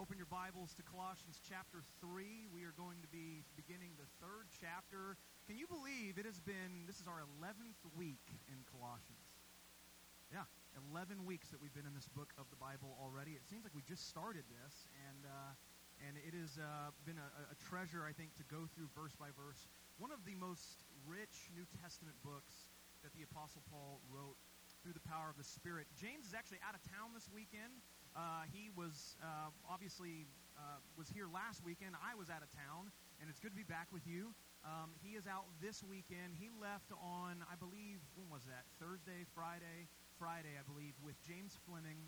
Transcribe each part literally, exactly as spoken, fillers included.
open your Bibles to Colossians chapter three. We are going to be beginning the third chapter. Can you believe it has been, this is our eleventh week in Colossians. Yeah, eleven weeks that we've been in this book of the Bible already. It seems like we just started this, and uh, and it has uh, been a, a treasure, I think, to go through verse by verse. One of the most rich New Testament books that the Apostle Paul wrote through the power of the Spirit. James is actually out of town this weekend. Uh, he was uh, obviously uh, was here last weekend. I was out of town, and it's good to be back with you. Um, he is out this weekend. He left on, I believe, when was that? Thursday, Friday, Friday, I believe, with James Fleming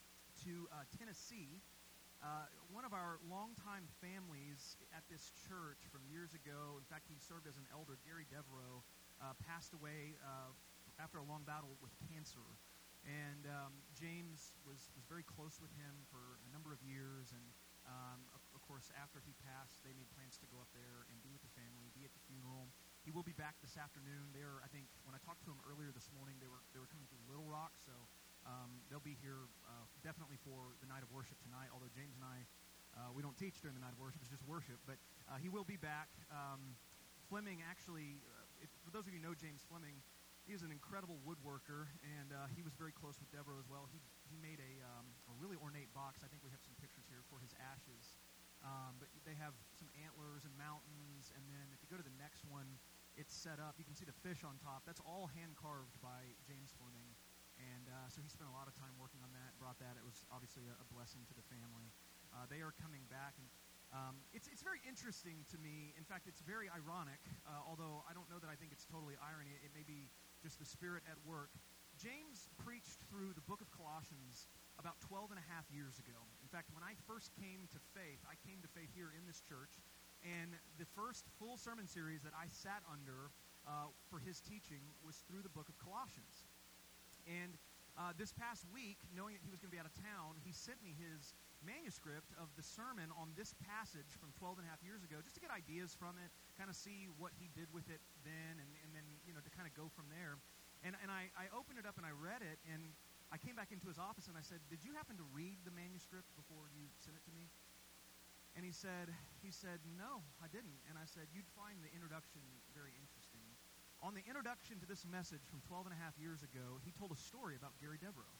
to uh, Tennessee. Uh, one of our longtime families at this church from years ago, in fact, he served as an elder, Gary Devereaux, uh, passed away uh, after a long battle with cancer. And um, James was, was very close with him for a number of years, and um, of, of course, after he passed, they made plans to go up there and be with the family, be at the funeral. He will be back this afternoon. They are, I think, when I talked to him earlier this morning, they were they were coming through Little Rock, so um, they'll be here uh, definitely for the night of worship tonight. Although James and I, uh, we don't teach during the night of worship; it's just worship. But uh, he will be back. Um, Fleming actually, uh, if, for those of you who know James Fleming. He is an incredible woodworker, and uh, he was very close with Devereaux as well. He he made a, um, a really ornate box. I think we have some pictures here for his ashes. Um, but they have some antlers and mountains, and then if you go to the next one, it's set up. You can see the fish on top. That's all hand-carved by James Fleming. And uh, so he spent a lot of time working on that, brought that. It was obviously a, a blessing to the family. Uh, they are coming back, and Um, it's it's very interesting to me. In fact, it's very ironic, uh, although I don't know that I think it's totally irony. It may be just the Spirit at work. James preached through the book of Colossians about twelve and a half years ago. In fact, when I first came to faith, I came to faith here in this church, and the first full sermon series that I sat under uh, for his teaching was through the book of Colossians. And uh, this past week, knowing that he was going to be out of town, he sent me his manuscript of the sermon on this passage from twelve and a half years ago, just to get ideas from it, kind of see what he did with it then, and, and then, you know, to kind of go from there. And and I, I opened it up and I read it, and I came back into his office and I said, "Did you happen to read the manuscript before you sent it to me?" And he said, he said, "No, I didn't." And I said, "You'd find the introduction very interesting." On the introduction to this message from twelve and a half years ago, he told a story about Gary Devereaux.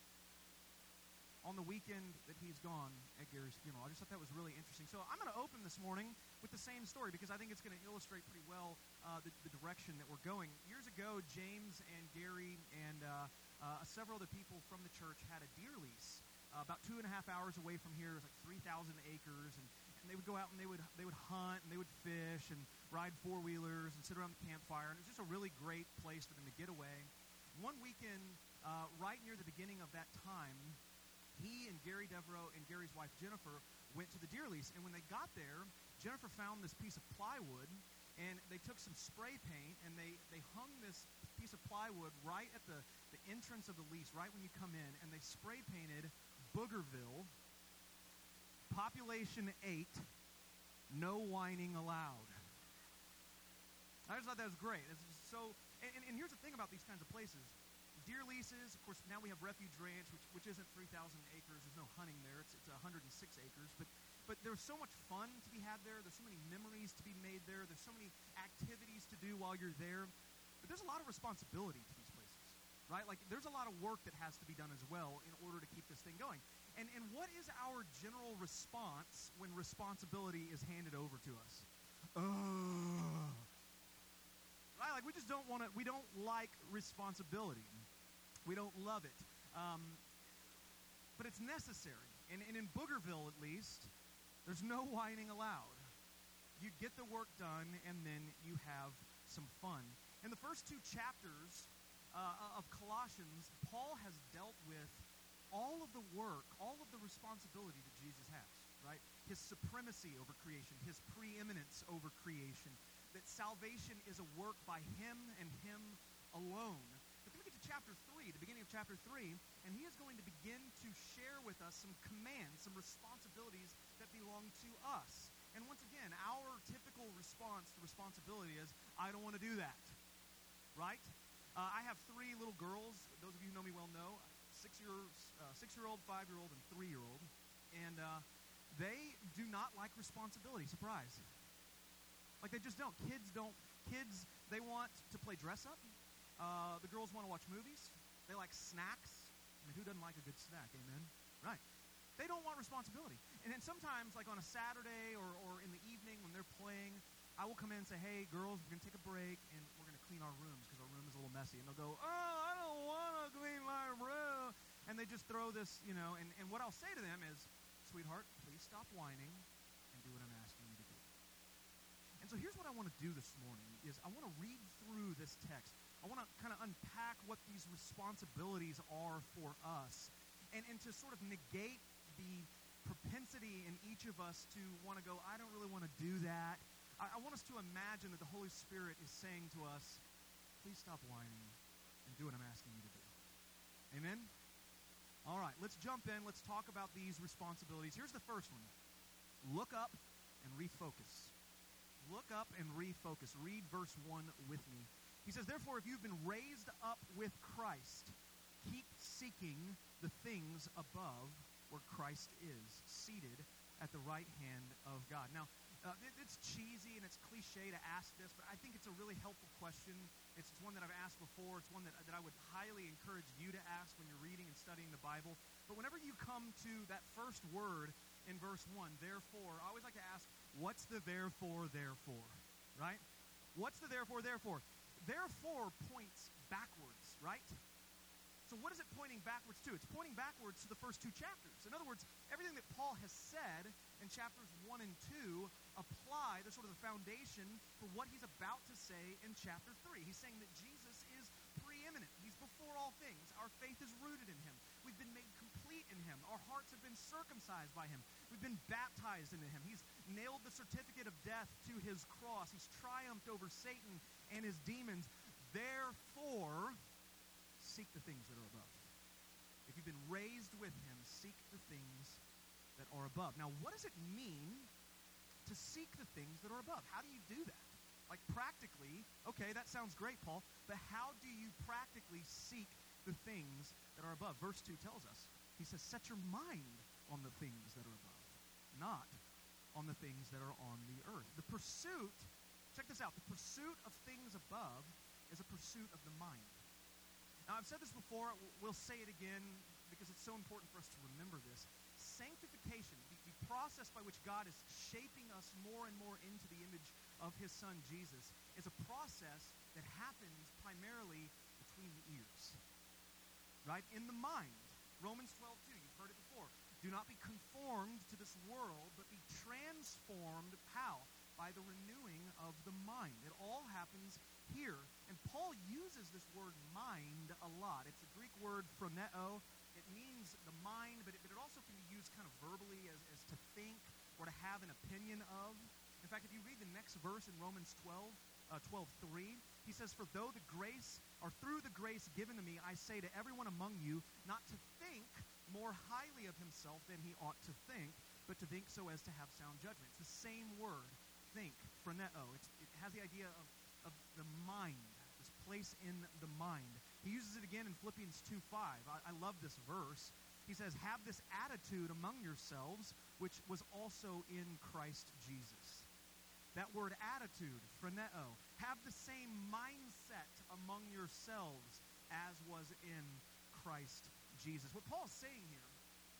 On the weekend that he's gone at Gary's funeral. I just thought that was really interesting. So I'm going to open this morning with the same story because I think it's going to illustrate pretty well uh, the, the direction that we're going. Years ago, James and Gary and uh, uh, several other people from the church had a deer lease uh, about two and a half hours away from here. It was like three thousand acres, and, and they would go out and they would they would hunt and they would fish and ride four-wheelers and sit around the campfire, and it was just a really great place for them to get away. One weekend, uh, right near the beginning of that time, he and Gary Devereaux and Gary's wife, Jennifer, went to the deer lease. And when they got there, Jennifer found this piece of plywood, and they took some spray paint, and they, they hung this piece of plywood right at the, the entrance of the lease, right when you come in, and they spray painted Boogerville, population eight, no whining allowed. I just thought that was great. It's so, and, and, and here's the thing about these kinds of places. Deer leases, of course, now we have Refuge Ranch, which which isn't three thousand acres. There's no hunting there. It's it's one hundred six acres. But but there's so much fun to be had there. There's so many memories to be made there. There's so many activities to do while you're there. But there's a lot of responsibility to these places, right? Like, there's a lot of work that has to be done as well in order to keep this thing going. And and what is our general response when responsibility is handed over to us? Ugh. Right? Like, we just don't want to, we don't like responsibility. We don't love it. Um, but it's necessary. And, and in Boogerville, at least, there's no whining allowed. You get the work done, and then you have some fun. In the first two chapters uh, of Colossians, Paul has dealt with all of the work, all of the responsibility that Jesus has, right? His supremacy over creation, his preeminence over creation, that salvation is a work by him and him alone. But then we get to chapter three, the beginning of chapter three, and he is going to begin to share with us some commands, some responsibilities that belong to us. And once again, our typical response to responsibility is, I don't want to do that, right? Uh, I have three little girls. Those of you who know me well know. Six-year, uh, six-year-old, five-year-old, and three-year-old. And uh, they do not like responsibility. Surprise. Like, they just don't. Kids don't. Kids, they want to play dress up. Uh, the girls want to watch movies. They like snacks. I mean, who doesn't like a good snack? Amen? Right. They don't want responsibility. And then sometimes, like on a Saturday or, or in the evening when they're playing, I will come in and say, hey, girls, we're going to take a break, and we're going to clean our rooms because our room is a little messy. And they'll go, oh, I don't want to clean my room. And they just throw this, you know, and, and what I'll say to them is, sweetheart, please stop whining and do what I'm asking you to do. And so here's what I want to do this morning is I want to read through this text. I want to kind of unpack what these responsibilities are for us and, and to sort of negate the propensity in each of us to want to go, I don't really want to do that. I, I want us to imagine that the Holy Spirit is saying to us, please stop whining and do what I'm asking you to do. Amen? All right, let's jump in. Let's talk about these responsibilities. Here's the first one. Look up and refocus. Look up and refocus. Read verse one with me. He says, therefore, if you've been raised up with Christ, keep seeking the things above where Christ is, seated at the right hand of God. Now, uh, it, it's cheesy and it's cliche to ask this, but I think it's a really helpful question. It's, it's one that I've asked before. It's one that, that I would highly encourage you to ask when you're reading and studying the Bible. But whenever you come to that first word in verse one, therefore, I always like to ask, what's the therefore, therefore, right? What's the therefore, therefore? Therefore points backwards, right? So what is it pointing backwards to? It's pointing backwards to the first two chapters. In other words, everything that Paul has said in chapters one and two apply to sort of the foundation for what he's about to say in chapter three. He's saying that Jesus is preeminent. He's before all things. Our faith is rooted in him. We've been made complete in him. Our hearts have been circumcised by him. We've been baptized into him. He's nailed the certificate of death to his cross. He's triumphed over Satan and his demons. Therefore, seek the things that are above. If you've been raised with him, seek the things that are above. Now, what does it mean to seek the things that are above? How do you do that? Like practically, okay, that sounds great, Paul, but how do you practically seek the things that are above? Verse two tells us, he says, set your mind on the things that are above, not on the things that are on the earth. The pursuit, check this out, the pursuit of things above is a pursuit of the mind. Now, I've said this before, we'll say it again because it's so important for us to remember this. Sanctification, the, the process by which God is shaping us more and more into the image of his son Jesus, is a process that happens primarily between the ears, right? In the mind. Romans twelve two, you've heard it before. Do not be conformed to this world, but be transformed, how? By the renewing of the mind. It all happens here. And Paul uses this word mind a lot. It's a Greek word phroneo. It means the mind, but it, but it also can be used kind of verbally as, as to think or to have an opinion of. In fact, if you read the next verse in Romans twelve, uh, twelve three, he says, for though the grace, or through the grace given to me, I say to everyone among you, not to think more highly of himself than he ought to think, but to think so as to have sound judgment. It's the same word, think, phroneo. It's, it has the idea of, of the mind, this place in the mind. He uses it again in Philippians two five. I, I love this verse. He says, have this attitude among yourselves, which was also in Christ Jesus. That word attitude, phroneo. Have the same mindset among yourselves as was in Christ Jesus. What Paul's saying here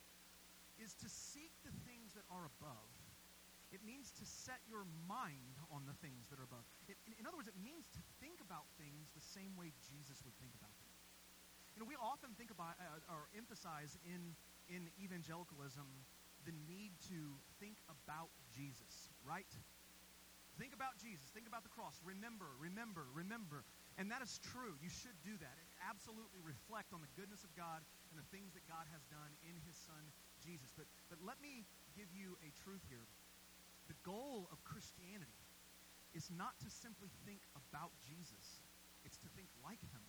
is to seek the things that are above. It means to set your mind on the things that are above. It, in, in other words, it means to think about things the same way Jesus would think about them. You know, we often think about uh, or emphasize in, in evangelicalism the need to think about Jesus, right? Think about Jesus. Think about the cross. Remember, remember, remember. And that is true. You should do that. Absolutely reflect on the goodness of God and the things that God has done in his son, Jesus. But, but let me give you a truth here. The goal of Christianity is not to simply think about Jesus. It's to think like him.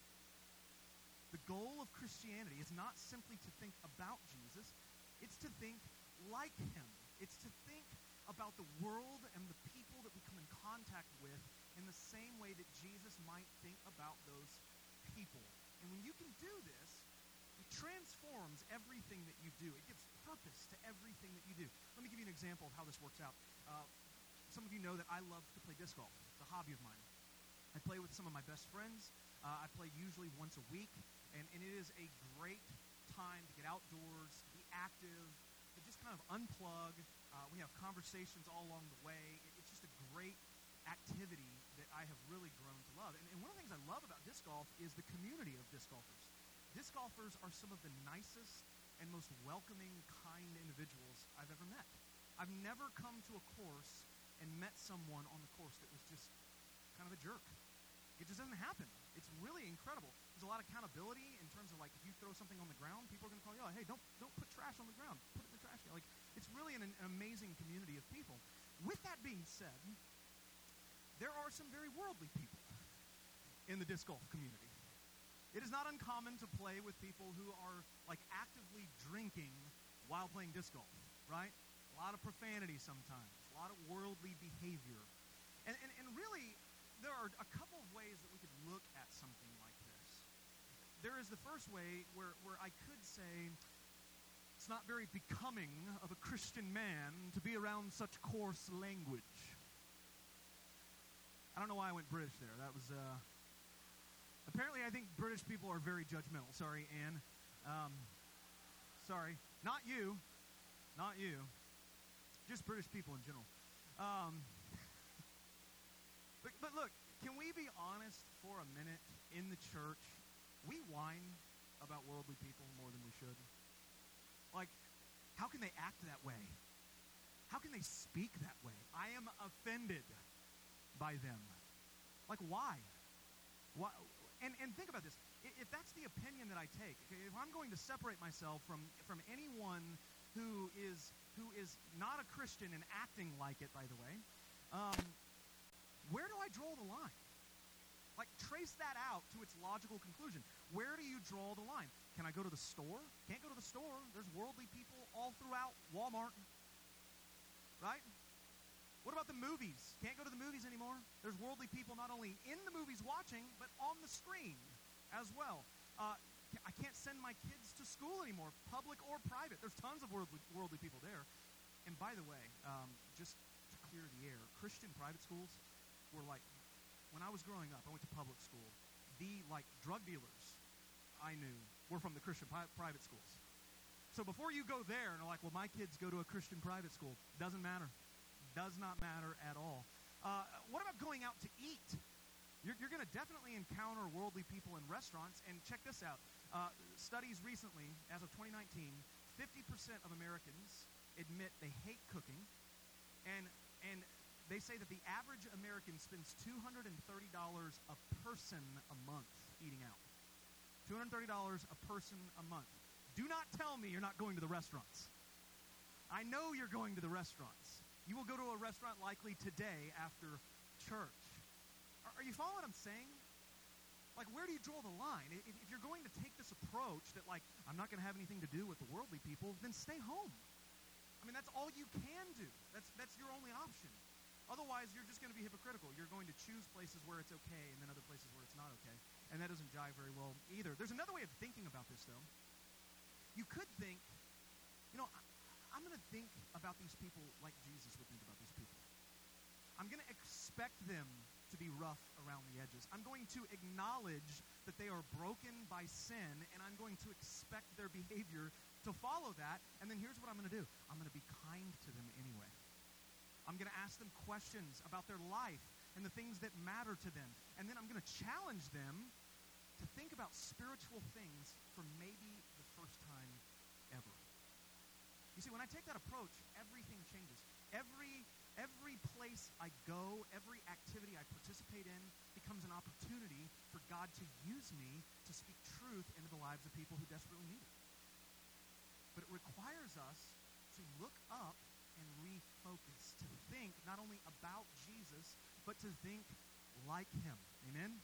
The goal of Christianity is not simply to think about Jesus. It's to think like him. It's to think about the world and the people that we come in contact with in the same way that Jesus might think about those people. And when you can do this, it transforms everything that you do. It gives purpose to everything that you do. Let me give you an example of how this works out. Uh, some of you know that I love to play disc golf. It's a hobby of mine. I play with some of my best friends. Uh, I play usually once a week, and, and it is a great time to get outdoors, be active, to just kind of unplug. Uh, we have conversations all along the way. It, it's just a great activity that I have really grown to love. And, and one of the things I love about disc golf is the community of disc golfers. Disc golfers are some of the nicest and most welcoming, kind individuals I've ever met. I've never come to a course and met someone on the course that was just kind of a jerk. It just doesn't happen. It's really incredible. There's a lot of accountability in terms of, like, if you throw something on the ground, people are going to call you, oh, hey, don't don't put trash on the ground. Put it in the trash can. Like, it's really an, an amazing community of people. With that being said, there are some very worldly people in the disc golf community. It is not uncommon to play with people who are, like, actively drinking while playing disc golf, right? A lot of profanity sometimes, a lot of worldly behavior. And, and, and really, there are a couple of ways that we could look at something like this. There is the first way where, where I could say it's not very becoming of a Christian man to be around such coarse language. I don't know why I went British there. That was, uh... Apparently, I think British people are very judgmental. Sorry, Anne. Um, sorry. Not you. Not you. Just British people in general. Um... But, but look, can we be honest for a minute in the church? We whine about worldly people more than we should. Like, how can they act that way? How can they speak that way? I am offended by them. Like, why? Why? And, and think about this. If that's the opinion that I take, okay, if I'm going to separate myself from, from anyone who is, who is not a Christian and acting like it, by the way, um, where do I draw the line? Like, trace that out to its logical conclusion. Where do you draw the line? Can I go to the store? Can't go to the store. There's worldly people all throughout Walmart. Right? What about the movies? Can't go to the movies anymore. There's worldly people not only in the movies watching, but on the screen as well. Uh, I can't send my kids to school anymore, public or private. There's tons of worldly, worldly people there. And by the way, um, just to clear the air, Christian private schools were like, when I was growing up, I went to public school. The, like, drug dealers I knew were from the Christian pri- private schools. So before you go there and are like, well, my kids go to a Christian private school, doesn't matter. Does not matter at all. Uh, what about going out to eat? You're, you're going to definitely encounter worldly people in restaurants. And check this out. Uh, studies recently, as of twenty nineteen, fifty percent of Americans admit they hate cooking. And and they say that the average American spends two hundred thirty dollars a person a month eating out. two hundred thirty dollars a person a month. Do not tell me you're not going to the restaurants. I know you're going to the restaurants. You will go to a restaurant likely today after church. Are, are you following what I'm saying? Like, where do you draw the line? If, if you're going to take this approach that, like, I'm not going to have anything to do with the worldly people, then stay home. I mean, that's all you can do. That's that's your only option. Otherwise, you're just going to be hypocritical. You're going to choose places where it's okay and then other places where it's not okay. And that doesn't jive very well either. There's another way of thinking about this, though. You could think, you know, I'm going to think about these people like Jesus would think about these people. I'm going to expect them to be rough around the edges. I'm going to acknowledge that they are broken by sin, and I'm going to expect their behavior to follow that. And then here's what I'm going to do. I'm going to be kind to them anyway. I'm going to ask them questions about their life and the things that matter to them. And then I'm going to challenge them to think about spiritual things for maybe the first time ever. You see, when I take that approach, everything changes. Every every place I go, every activity I participate in becomes an opportunity for God to use me to speak truth into the lives of people who desperately need it. But it requires us to look up and refocus, to think not only about Jesus, but to think like him. Amen?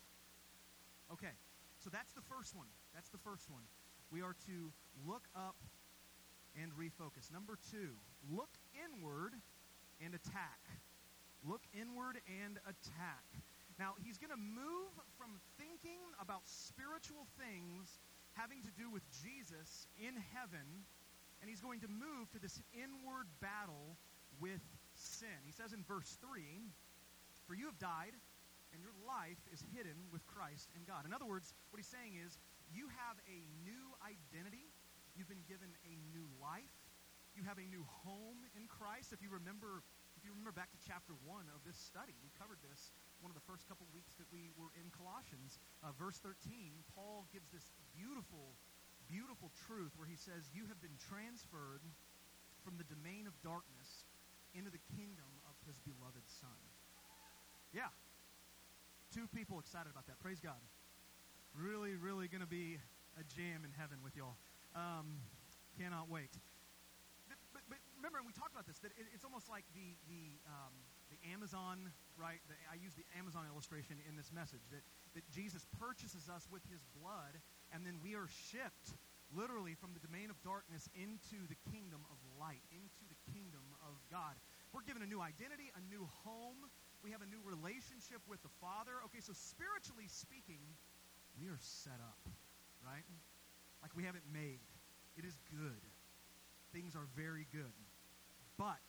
Okay, so that's the first one. That's the first one. We are to look up and refocus. Number two, look inward and attack. Look inward and attack. Now, he's going to move from thinking about spiritual things having to do with Jesus in heaven, and he's going to move to this inward battle with sin. He says in verse three, "For you have died, and your life is hidden with Christ in God." In other words, what he's saying is, you have a new identity. You've been given a new life. You have a new home in Christ. If you remember, if you remember back to chapter one of this study, we covered this one of the first couple weeks that we were in Colossians. Uh, verse thirteen, Paul gives this beautiful, beautiful truth where he says, "You have been transferred from the domain of darkness into the kingdom of his beloved Son." Yeah. Two people excited about that. Praise God. Really, really going to be a jam in heaven with y'all. Um, cannot wait. But, but remember, and we talked about this, that it, it's almost like the the um, the Amazon, right? The, I use the Amazon illustration in this message, that, that Jesus purchases us with his blood, and then we are shipped literally from the domain of darkness into the kingdom of light, into the kingdom of God. We're given a new identity, a new home. We have a new relationship with the Father. Okay, so spiritually speaking, we are set up, right? Like we have it made. It is good. Things are very good. But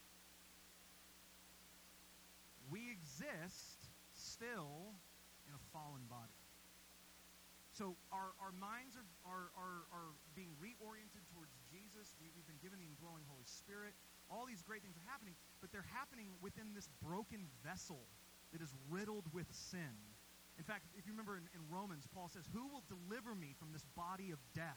we exist still in a fallen body. So our, our minds are, are, are, are being reoriented towards Jesus. We, we've been given the indwelling Holy Spirit. All these great things are happening, but they're happening within this broken vessel that is riddled with sin. In fact, if you remember in, in Romans, Paul says, "Who will deliver me from this body of death?"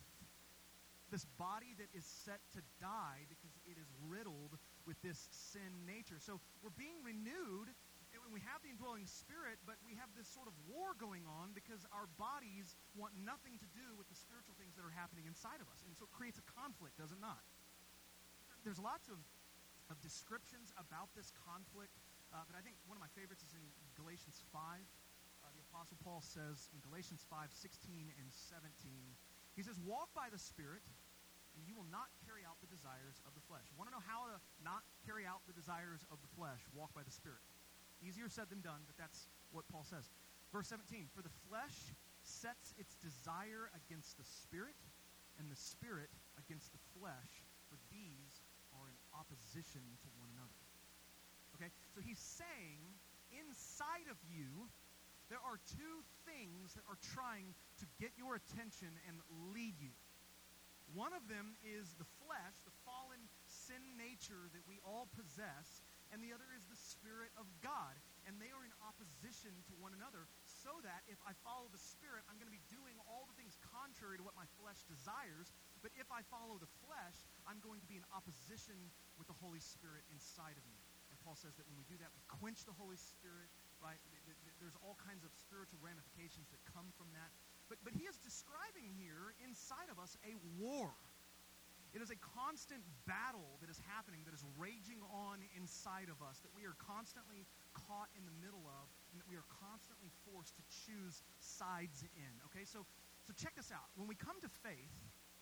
This body that is set to die because it is riddled with this sin nature. So we're being renewed, and we have the indwelling Spirit, but we have this sort of war going on because our bodies want nothing to do with the spiritual things that are happening inside of us. And so it creates a conflict, does it not? There's lots of, of descriptions about this conflict, uh, but I think one of my favorites is in Galatians five. Uh, the Apostle Paul says in Galatians five, sixteen and seventeen, he says, "Walk by the Spirit, and you will not carry out the desires of the flesh." You want to know how to not carry out the desires of the flesh? Walk by the Spirit. Easier said than done, but that's what Paul says. Verse seventeen, "For the flesh sets its desire against the Spirit, and the Spirit against the flesh, for these are in opposition to one another." Okay, so he's saying inside of you, there are two things that are trying to get your attention and lead you. One of them is the flesh, the fallen sin nature that we all possess, and the other is the Spirit of God. And they are in opposition to one another, so that if I follow the Spirit, I'm going to be doing all the things contrary to what my flesh desires. But if I follow the flesh, I'm going to be in opposition with the Holy Spirit inside of me. And Paul says that when we do that, we quench the Holy Spirit, right? There's all kinds of spiritual ramifications that come from that. But, but he is describing here inside of us a war. It is a constant battle that is happening, that is raging on inside of us, that we are constantly caught in the middle of, and that we are constantly forced to choose sides in. Okay, so, so check this out. When we come to faith,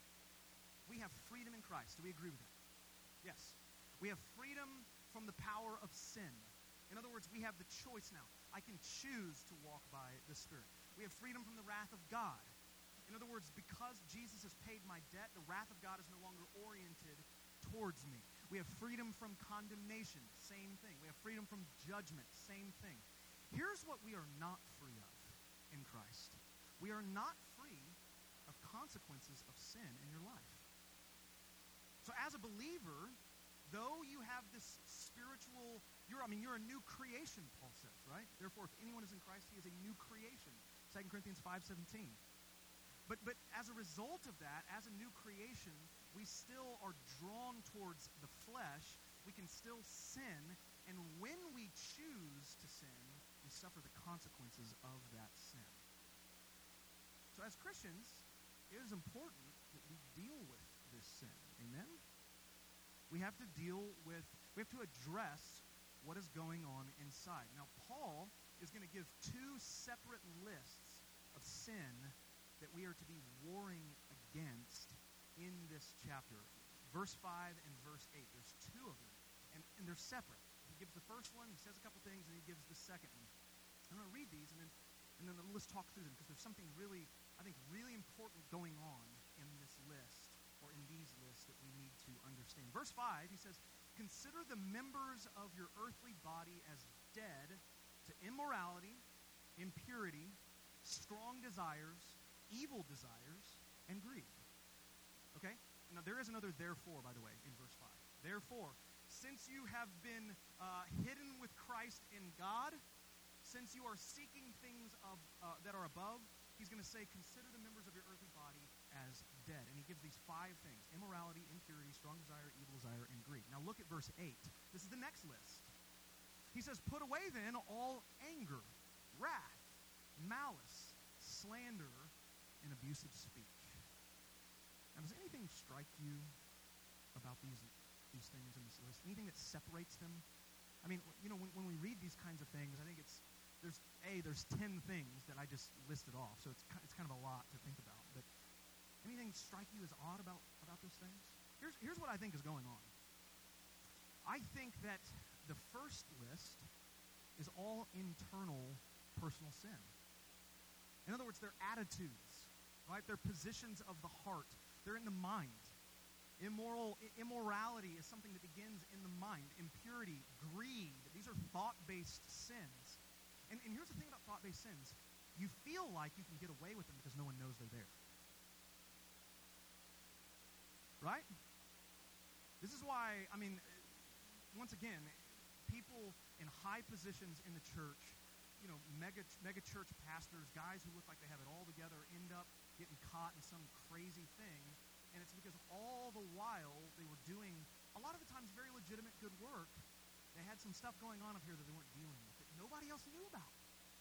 we have freedom in Christ. Do we agree with that? Yes. We have freedom from the power of sin. In other words, we have the choice now. I can choose to walk by the Spirit. We have freedom from the wrath of God. In other words, because Jesus has paid my debt, the wrath of God is no longer oriented towards me. We have freedom from condemnation, same thing. We have freedom from judgment, same thing. Here's what we are not free of in Christ. We are not free of consequences of sin in your life. So as a believer, though you have this spiritual, you're, I mean, you're a new creation, Paul says, right? Therefore, if anyone is in Christ, he is a new creation. Second Corinthians five seventeen. But but as a result of that, as a new creation, we still are drawn towards the flesh. We can still sin, and when we choose to sin, we suffer the consequences of that sin. So as Christians, it is important that we deal with this sin. Amen? We have to deal with, we have to address what is going on inside. Now, Paul is going to give two separate lists of sin that we are to be warring against in this chapter. Verse five and verse eight. There's two of them, and, and they're separate. He gives the first one, he says a couple things, and he gives the second one. I'm going to read these, and then, and then let's talk through them, because there's something really, I think, really important going on in this list, or in these lists, that we need to understand. Verse five, he says, consider the members of your earthly body as dead to immorality, impurity, strong desires, evil desires, and greed. Okay? Now, there is another therefore, by the way, in verse five. Therefore, since you have been uh, hidden with Christ in God, since you are seeking things of uh, that are above, he's going to say, consider the members of your earthly body as dead. And he gives these five things: immorality, impurity, strong desire, evil desire, and greed. Now look at verse eight. This is the next list. He says, put away then all anger, wrath, malice, slander, and abusive speech. Now, does anything strike you about these, these things in this list? Anything that separates them? I mean, you know, when, when we read these kinds of things, I think it's, there's, A, there's ten things that I just listed off, so it's, it's kind of a lot to think about. But anything strike you as odd about, about those things? Here's, here's what I think is going on. I think that the first list is all internal personal sin. In other words, they're attitudes, right? They're positions of the heart. They're in the mind. Immoral immorality is something that begins in the mind. Impurity, greed, these are thought-based sins. And, and here's the thing about thought-based sins. You feel like you can get away with them because no one knows they're there. Right? This is why, I mean, once again, people in high positions in the church, you know, mega, mega church pastors, guys who look like they have it all together, end up getting caught in some crazy thing. And it's because all the while they were doing, a lot of the times, very legitimate good work. They had some stuff going on up here that they weren't dealing with that nobody else knew about.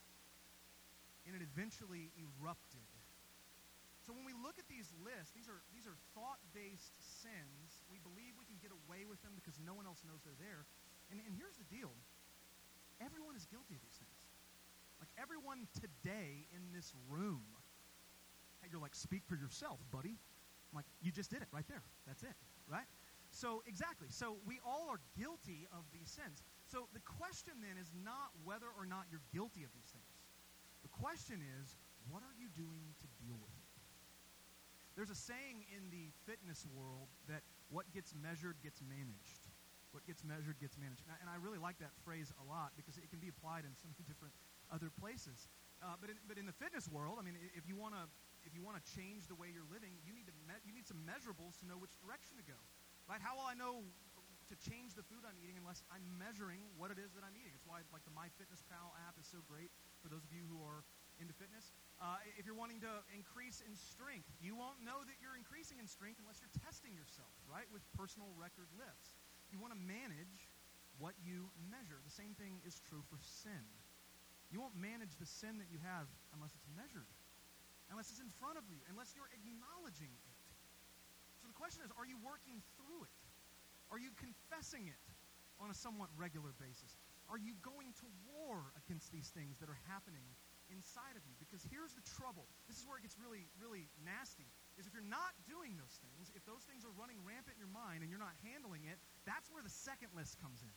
And it eventually erupted. So when we look at these lists, these are these are thought-based sins. We believe we can get away with them because no one else knows they're there. And, and here's the deal. Everyone is guilty of these things. Like everyone today in this room. Hey, you're like, speak for yourself, buddy. I'm like, you just did it right there. That's it, right? So, exactly. So, we all are guilty of these sins. So, the question then is not whether or not you're guilty of these things. The question is, what are you doing to deal with it? There's a saying in the fitness world that what gets measured gets managed. What gets measured gets managed. And I, and I really like that phrase a lot because it can be applied in so many different other places. Uh, but, in, but in the fitness world, I mean, if you want to if you want to change the way you're living, you need to me- you need some measurables to know which direction to go. Right? How will I know to change the food I'm eating unless I'm measuring what it is that I'm eating? It's why like the MyFitnessPal app is so great for those of you who are into fitness. Uh, if you're wanting to increase in strength, you won't know that you're increasing in strength unless you're testing yourself, right, with personal record lifts. You want to manage what you measure. The same thing is true for sin. You won't manage the sin that you have unless it's measured, unless it's in front of you, unless you're acknowledging it. So the question is, are you working through it? Are you confessing it on a somewhat regular basis? Are you going to war against these things that are happening inside of you? Because here's the trouble. This is where it gets really, really nasty, is if you're not doing those things, if those things are running rampant in your mind and you're not handling it, that's where the second list comes in.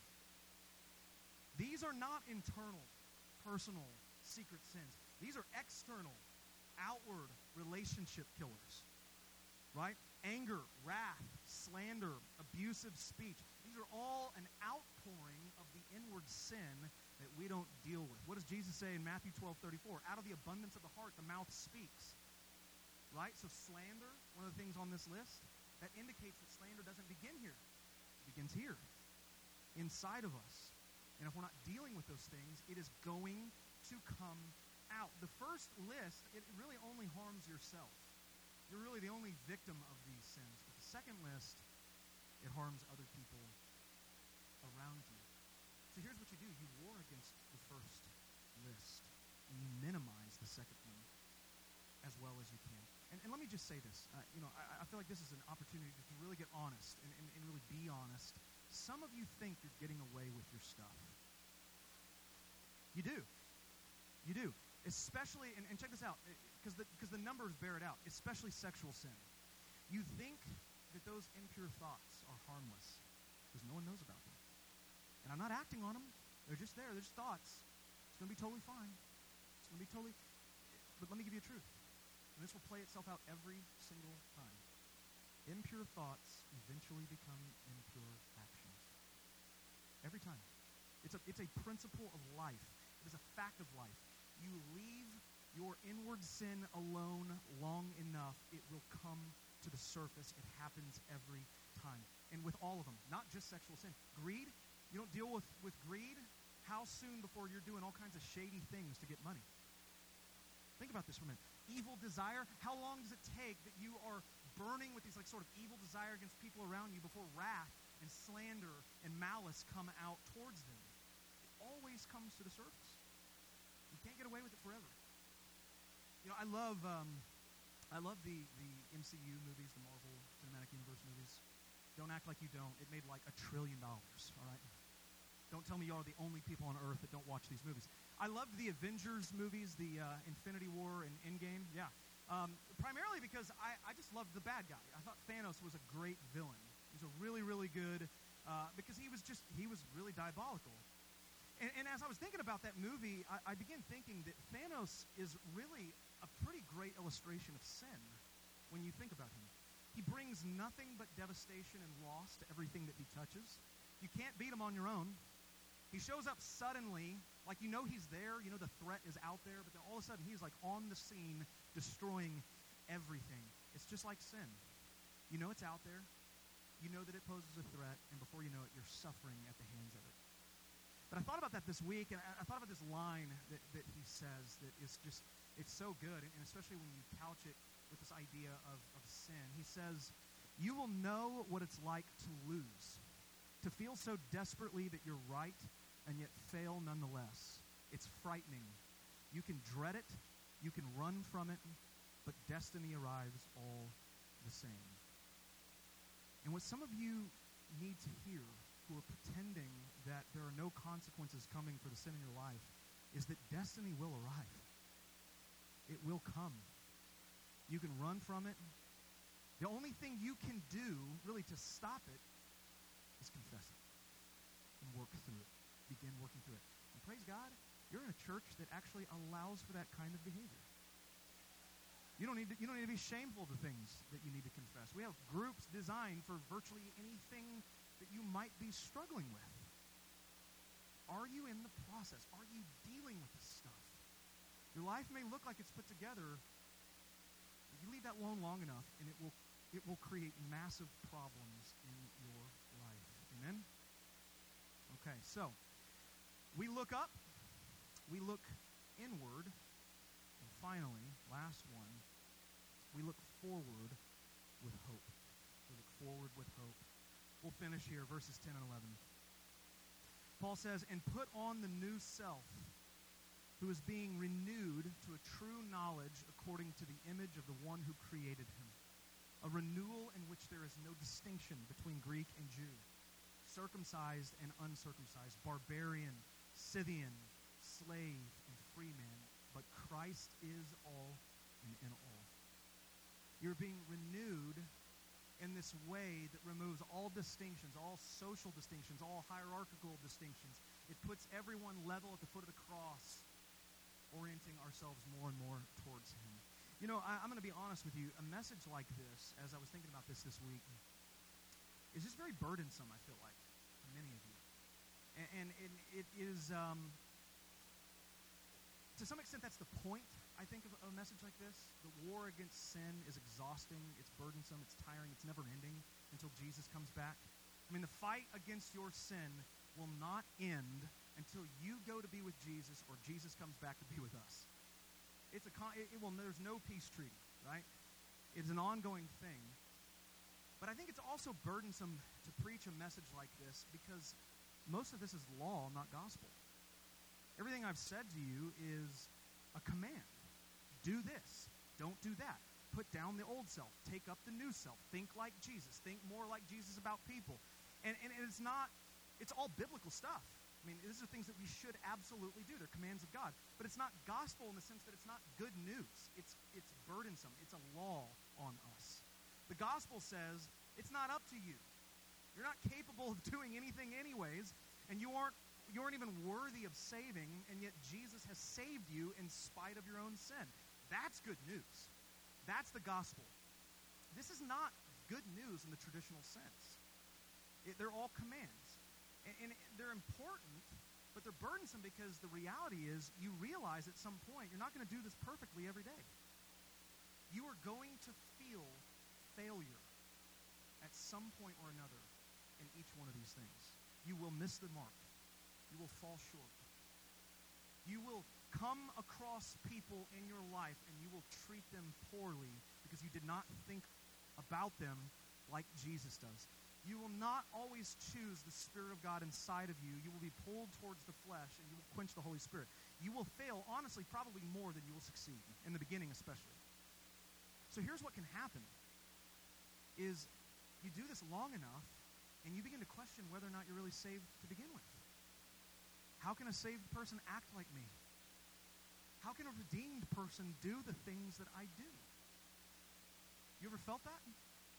These are not internal, personal, secret sins. These are external, outward relationship killers, right? Anger, wrath, slander, abusive speech. These are all an outpouring of the inward sin that we don't deal with. What does Jesus say in Matthew twelve thirty-four? Out of the abundance of the heart, the mouth speaks. Right? So slander, one of the things on this list, that indicates that slander doesn't begin here. It begins here, inside of us. And if we're not dealing with those things, it is going to come out. The first list, it really only harms yourself. You're really the only victim of these sins. But the second list, it harms other people around you. So here's what you do. You war against the first list, and you minimize the second one as well as you can. And, and let me just say this. Uh, you know, I, I feel like this is an opportunity to really get honest and, and, and really be honest. Some of you think you're getting away with your stuff. You do. You do. Especially, and, and check this out, because the, because the numbers bear it out, especially sexual sin. You think that those impure thoughts are harmless because no one knows about them. And I'm not acting on them. They're just there. They're just thoughts. It's going to be totally fine. It's going to be totally... But let me give you a truth. And this will play itself out every single time. Impure thoughts eventually become impure actions. It's a, it's a principle of life. It is a fact of life. You leave your inward sin alone long enough, it will come to the surface. It happens every time. And with all of them, not just sexual sin. Greed, you don't deal with, with greed, how soon before you're doing all kinds of shady things to get money? Think about this for a minute. Evil desire, how long does it take that you are burning with these like sort of evil desire against people around you before wrath and slander and malice come out towards them? It always comes to the surface. You can't get away with it forever. You know, I love um, I love the, the M C U movies, the Marvel Cinematic Universe movies. Don't act like you don't. It made like a trillion dollars, all right? Don't tell me y'all are the only people on earth that don't watch these movies. I loved the Avengers movies, the uh, Infinity War and Endgame, yeah. Um, primarily because I, I just loved the bad guy. I thought Thanos was a great villain. He was a really, really good, uh, because he was just, he was really diabolical. And, and as I was thinking about that movie, I, I began thinking that Thanos is really a pretty great illustration of sin when you think about him. He brings nothing but devastation and loss to everything that he touches. You can't beat him on your own. He shows up suddenly, like you know he's there, you know the threat is out there, but then all of a sudden he's like on the scene, destroying everything. It's just like sin. You know it's out there. You know that it poses a threat, and before you know it, you're suffering at the hands of it. But I thought about that this week, and I, I thought about this line that, that he says that is just, it's so good, and, and especially when you couch it with this idea of, of sin. He says, you will know what it's like to lose, to feel so desperately that you're right and yet fail nonetheless. It's frightening. You can dread it, you can run from it, but destiny arrives all the same. And what some of you need to hear, who are pretending that there are no consequences coming for the sin in your life, is that destiny will arrive. It will come. You can run from it. The only thing you can do, really, to stop it is confess it and work through it. Begin working through it. And praise God, you're in a church that actually allows for that kind of behavior. You don't need to, you don't need to be shameful of the things that you need to confess. We have groups designed for virtually anything that you might be struggling with. Are you in the process? Are you dealing with this stuff? Your life may look like it's put together, but you leave that alone long enough, and it will it will create massive problems in your life. Amen? Okay, so we look up, we look inward, and finally, last one, we look forward with hope. We look forward with hope. We'll finish here, verses ten and eleven. Paul says, and put on the new self, who is being renewed to a true knowledge according to the image of the one who created him. A renewal in which there is no distinction between Greek and Jew, circumcised and uncircumcised, barbarian, Scythian, slave, and free man, but Christ is all and in all. You're being renewed in this way that removes all distinctions, all social distinctions, all hierarchical distinctions. It puts everyone level at the foot of the cross, orienting ourselves more and more towards him. You know, I, I'm going to be honest with you. A message like this, as I was thinking about this this week, is just very burdensome, I feel like, to many of you. And, and, and it is, um, to some extent, that's the point, I think, of a message like this. The war against sin is exhausting, it's burdensome, it's tiring, it's never ending until Jesus comes back. I mean, the fight against your sin will not end until you go to be with Jesus or Jesus comes back to be with us. It's a con- it, it will. There's no peace treaty, right? It's an ongoing thing. But I think it's also burdensome to preach a message like this because most of this is law, not gospel. Everything I've said to you is a command. Do this. Don't do that. Put down the old self. Take up the new self. Think like Jesus. Think more like Jesus about people. And, and it's not, it's all biblical stuff. I mean, these are things that we should absolutely do. They're commands of God. But it's not gospel in the sense that it's not good news. It's, it's burdensome. It's a law on us. The gospel says it's not up to you. You're not capable of doing anything anyways, and you aren't you aren't even worthy of saving, and yet Jesus has saved you in spite of your own sin. That's good news. That's the gospel. This is not good news in the traditional sense. It, they're all commands. And, and they're important But they're burdensome because the reality is you realize at some point you're not going to do this perfectly every day. You are going to feel failure at some point or another in each one of these things. You will miss the mark. You will fall short. You will come across people in your life and you will treat them poorly because you did not think about them like Jesus does. You will not always choose the Spirit of God inside of you. You will be pulled towards the flesh, and you will quench the Holy Spirit. You will fail, honestly, probably more than you will succeed, in the beginning especially. So here's what can happen, is you do this long enough, and you begin to question whether or not you're really saved to begin with. How can a saved person act like me? How can a redeemed person do the things that I do? You ever felt that?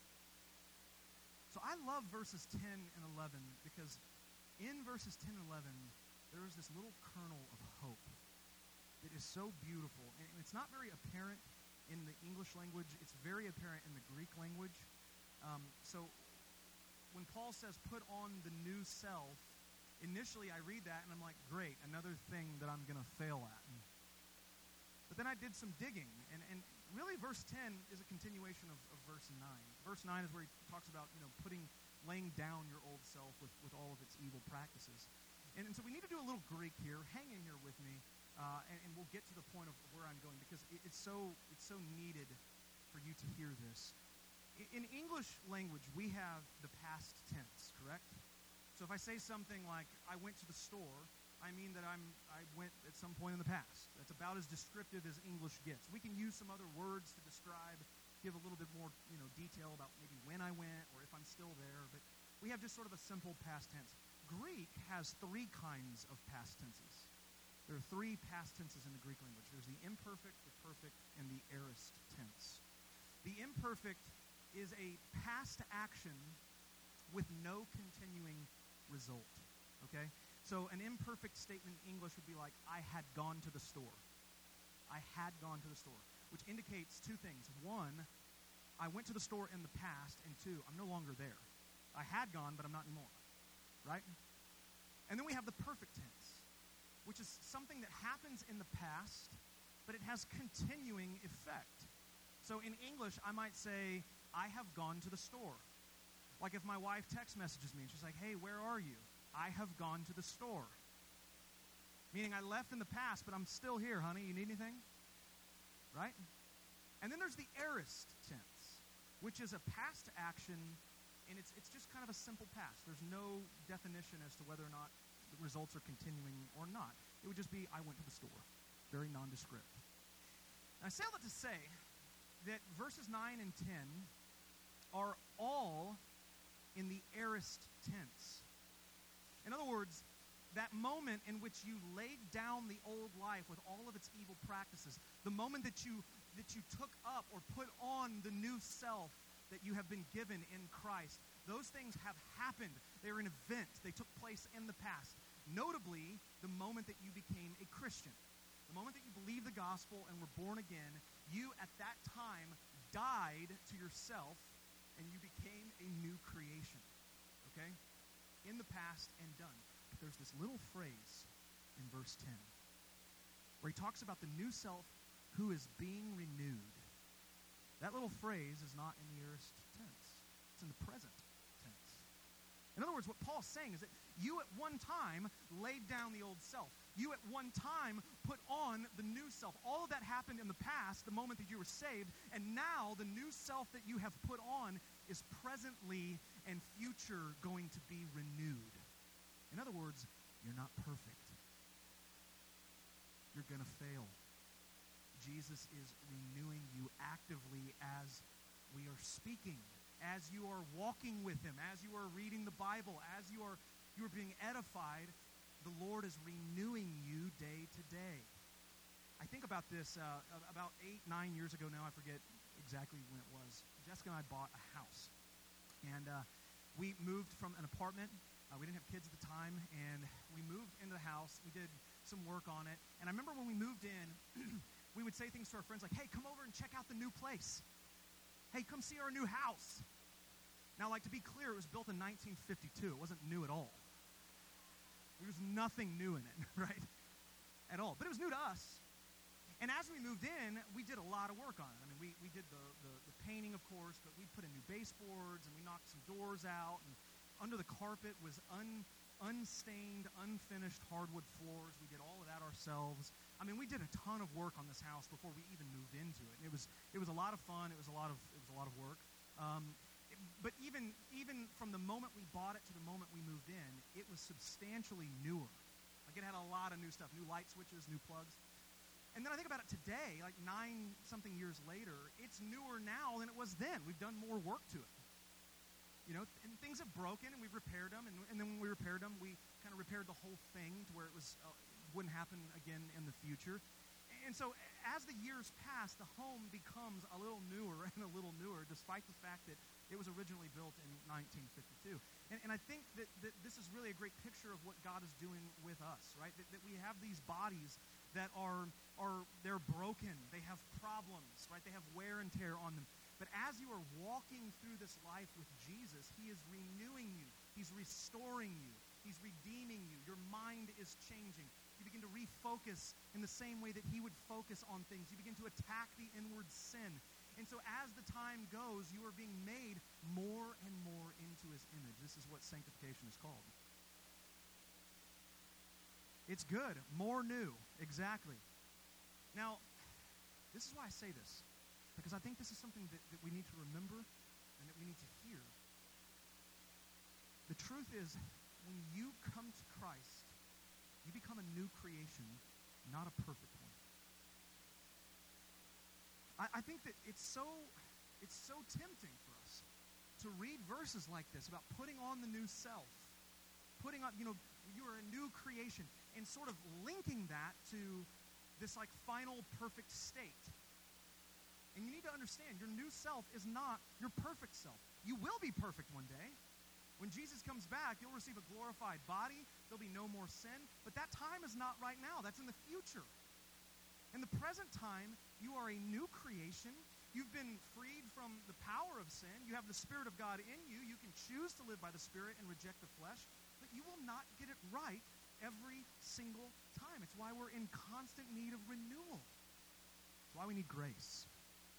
So I love verses ten and eleven because in verses ten and eleven, there is this little kernel of hope that is so beautiful. And it's not very apparent in the English language. It's very apparent in the Greek language. Um, so when Paul says, put on the new self, initially I read that and I'm like, great, another thing that I'm going to fail at. And, but then I did some digging, and, and really verse ten is a continuation of, of verse nine. Verse nine is where he talks about, you know, putting, laying down your old self with, with all of its evil practices. And, and so we need to do a little Greek here. Hang in here with me, uh, and, and we'll get to the point of where I'm going because it, it's so it's so needed for you to hear this. In, in English language, we have the past tense, correct? So if I say something like, I went to the store, I mean that I'm I went at some point in the past. That's about as descriptive as English gets. We can use some other words to describe, give a little bit more, you know, detail about maybe when I went or if I'm still there, but we have just sort of a simple past tense. Greek has three kinds of past tenses. There are three past tenses in the Greek language. There's the imperfect, the perfect, and the aorist tense. The imperfect is a past action with no continuing result, okay? So an imperfect statement in English would be like, I had gone to the store. I had gone to the store, which indicates two things. One, I went to the store in the past, and two, I'm no longer there. I had gone, but I'm not anymore, right? And then we have the perfect tense, which is something that happens in the past, but it has continuing effect. So in English, I might say, I have gone to the store. Like if my wife text messages me, and she's like, hey, where are you? I have gone to the store. Meaning I left in the past, but I'm still here, honey. You need anything? Right? And then there's the aorist tense, which is a past action, and it's it's just kind of a simple past. There's no definition as to whether or not the results are continuing or not. It would just be, I went to the store. Very nondescript. And I say all that to say that verses nine and ten are all in the aorist tense. In other words, that moment in which you laid down the old life with all of its evil practices, the moment that you that you took up or put on the new self that you have been given in Christ, those things have happened. They're an event. They took place in the past. Notably, the moment that you became a Christian. The moment that you believed the gospel and were born again, you at that time died to yourself and you became a new creation. Okay? In the past and done. But there's this little phrase in verse ten where he talks about the new self who is being renewed. That little phrase is not in the aorist tense. It's in the present tense. In other words, what Paul's saying is that you at one time laid down the old self. You at one time put on the new self. All of that happened in the past, the moment that you were saved, and now the new self that you have put on is presently and future going to be renewed. In other words, you're not perfect. You're going to fail. Jesus is renewing you actively as we are speaking, as you are walking with him, as you are reading the Bible, as you are you are being edified. The Lord is renewing you day to day. I think about this uh, about eight, nine years ago now. I forget exactly when it was. Jessica and I bought a house. And uh, we moved from an apartment. Uh, we didn't have kids at the time. And we moved into the house. We did some work on it. And I remember when we moved in, we would say things to our friends like, hey, come over and check out the new place. Hey, come see our new house. Now, like, to be clear, it was built in nineteen fifty-two. It wasn't new at all. It was nothing new in it, right? At all. But it was new to us. And as we moved in, we did a lot of work on it. I mean, we, we did the, the, the painting, of course, but we put in new baseboards, and we knocked some doors out, and under the carpet was un, unstained, unfinished hardwood floors. We did all of that ourselves. I mean, we did a ton of work on this house before we even moved into it. And it was it was a lot of fun. It was a lot of it was a lot of work. Um, it, but even even from the moment we bought it to the moment we moved in, it was substantially newer. Like, it had a lot of new stuff, new light switches, new plugs. And then I think about it today, like nine something years later, it's newer now than it was then. We've done more work to it. You know, and things have broken, and we've repaired them, and, and then when we repaired them, we kind of repaired the whole thing to where it was uh, wouldn't happen again in the future. And so as the years pass, the home becomes a little newer and a little newer, despite the fact that it was originally built in nineteen fifty-two. And, and I think that, that this is really a great picture of what God is doing with us, right? That, that we have these bodies that are, are they're broken. They have problems, right? They have wear and tear on them. But as you are walking through this life with Jesus, he is renewing you. He's restoring you. He's redeeming you. Your mind is changing. You begin to refocus in the same way that he would focus on things. You begin to attack the inward sin. And so as the time goes, you are being made more and more into his image. This is what sanctification is called. It's good. More new. Exactly. Now, this is why I say this. Because I think this is something that, that we need to remember and that we need to hear. The truth is, when you come to Christ, you become a new creation, not a perfect one. I, I think that it's so, it's so tempting for us to read verses like this about putting on the new self, putting on, you know, you are a new creation, and sort of linking that to this like final perfect state. And you need to understand, your new self is not your perfect self. You will be perfect one day. When Jesus comes back, you'll receive a glorified body. There'll be no more sin. But that time is not right now. That's in the future. In the present time, you are a new creation. You've been freed from the power of sin. You have the Spirit of God in you. You can choose to live by the Spirit and reject the flesh. But you will not get it right every single time. It's why we're in constant need of renewal. It's why we need grace.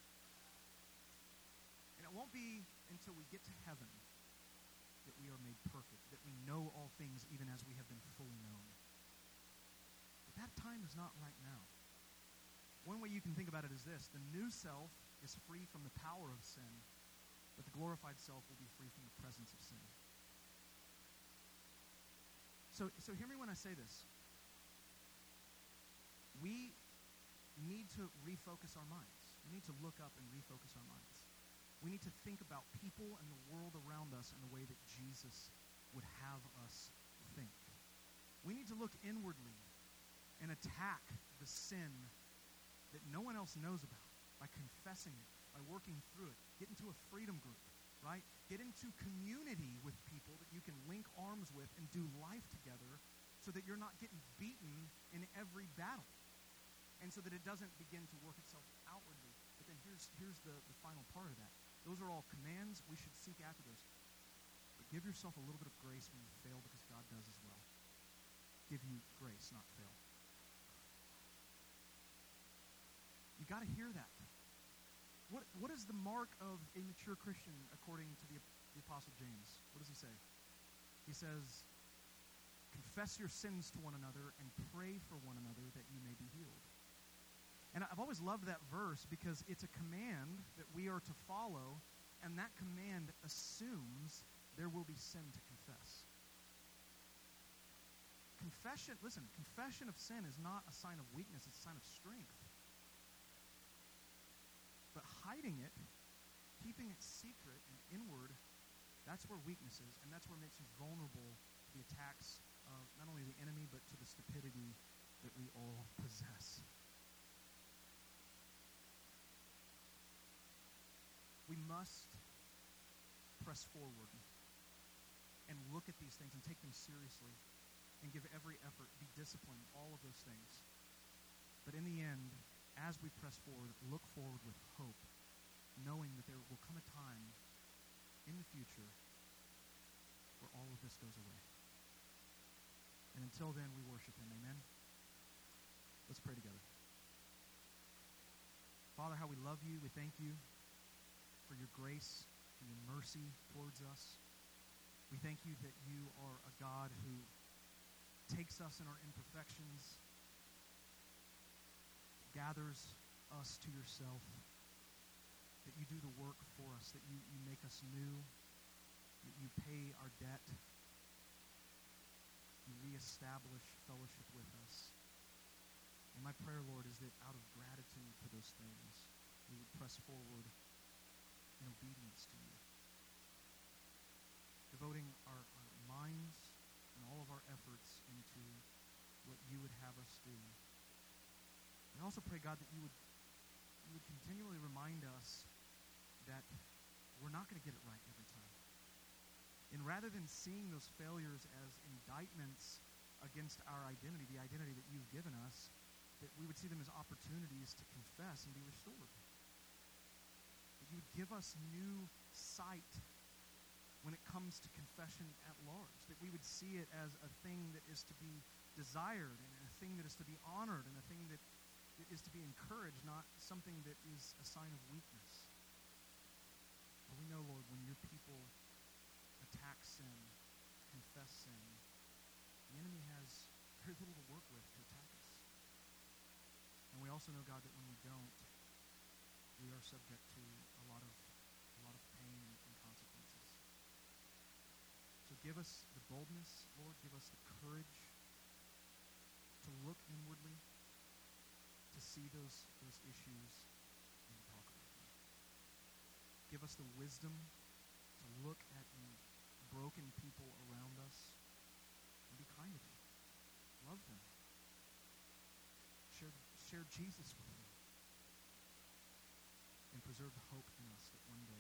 And it won't be until we get to heaven that we are made perfect, that we know all things even as we have been fully known. But that time is not right now. One way you can think about it is this: the new self is free from the power of sin, but the glorified self will be free from the presence of sin. So, so hear me when I say this. We need to refocus our minds. We need to look up and refocus our minds. We need to think about people and the world around us in the way that Jesus would have us think. We need to look inwardly and attack the sin that no one else knows about by confessing it, by working through it. Get into a freedom group, right? Get into community with people that you can link arms with and do life together so that you're not getting beaten in every battle and so that it doesn't begin to work itself outwardly. But then here's, here's the, the final part of that. Those are all commands. We should seek after those. But give yourself a little bit of grace when you fail, because God does as well. Give you grace, not fail. You got to hear that. What What is the mark of a mature Christian according to the, the Apostle James? What does he say? He says, confess your sins to one another and pray for one another that you may be healed. And I've always loved that verse because it's a command that we are to follow, and that command assumes there will be sin to confess. Confession, listen, confession of sin is not a sign of weakness, it's a sign of strength. But hiding it, keeping it secret and inward, that's where weakness is, and that's where it makes you vulnerable to the attacks of not only the enemy, but to the stupidity that we all possess. We must press forward and look at these things and take them seriously and give every effort, be disciplined, all of those things. But in the end, as we press forward, look forward with hope, knowing that there will come a time in the future where all of this goes away. And until Until then, we worship him. Amen? Let's pray together. Father, how we love you. We thank you for your grace and your mercy towards us. We thank you that you are a God who takes us in our imperfections, gathers us to yourself, that you do the work for us, that you, you make us new, that you pay our debt, you reestablish fellowship with us. And my prayer, Lord, is that out of gratitude for those things, we would press forward in obedience to you, devoting our, our minds and all of our efforts into what you would have us do. And I also pray, God, that you would you would continually remind us that we're not going to get it right every time. And rather than seeing those failures as indictments against our identity, the identity that you've given us, that we would see them as opportunities to confess and be restored. That you would give us new sight when it comes to confession at large. That we would see it as a thing that is to be desired and a thing that is to be honored and a thing that, that is to be encouraged, not something that is a sign of weakness. But we know, Lord, when your people attack sin, confess sin, the enemy has very little to work with to attack us. And we also know, God, that when we don't, we are subject to a lot of a lot of pain and, and consequences. So give us the boldness, Lord, give us the courage to look inwardly, to see those, those issues, and to talk about them. Give us the wisdom to look at the broken people around us and be kind to them. Love them. Share, share Jesus with them. And preserve the hope in us that one day